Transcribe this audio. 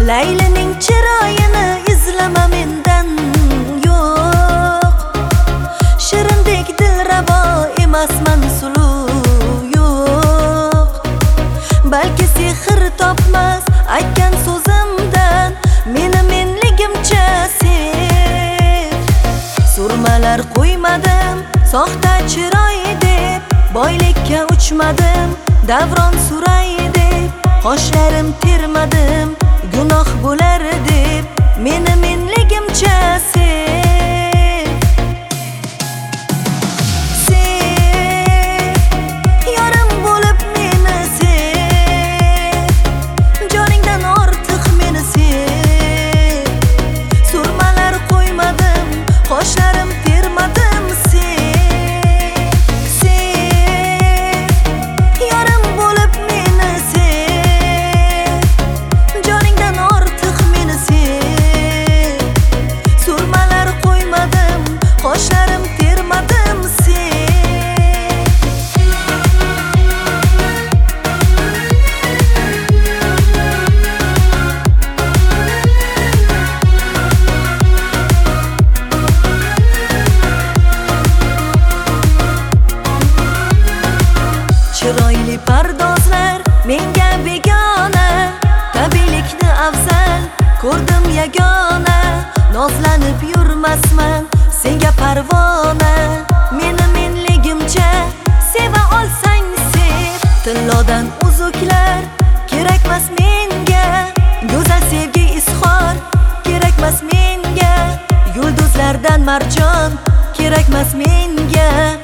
Laylining chiroyini izlama mendan yo'q. Shirindek dilrabo emasman suluv yo'q. Balki sehr topmas aytgan so'zimdan meni menligimcha sev. Surmalar qo'ymadim soxta chiroy deb, boylikka uchmadim davron suray deb. Qoshlarim termadim gunoh bo'lar deb, meni menligimcha sev. Sev, yorim bo'lib meni sev. Joningdan ortiq meni sev. Surmalar qo'ymadim, qoshlarim termadim sev. Sev, yorim bo'lib meni sev. Joningdan ortiq meni sev. Surmalar qo'ymadim, qoshlarim termadim sev. Chiroyli pardozlar menga begona, tabiiylikni afzal ko'rdim yagona. Nozlanib yurmasman senga parvona, meni menligimcha seva olsang sev. Tillodan uzuklar kerakmas menga, go'zal sevgi izhor kerakmas menga. Yulduzlardan marjon kerakmas menga.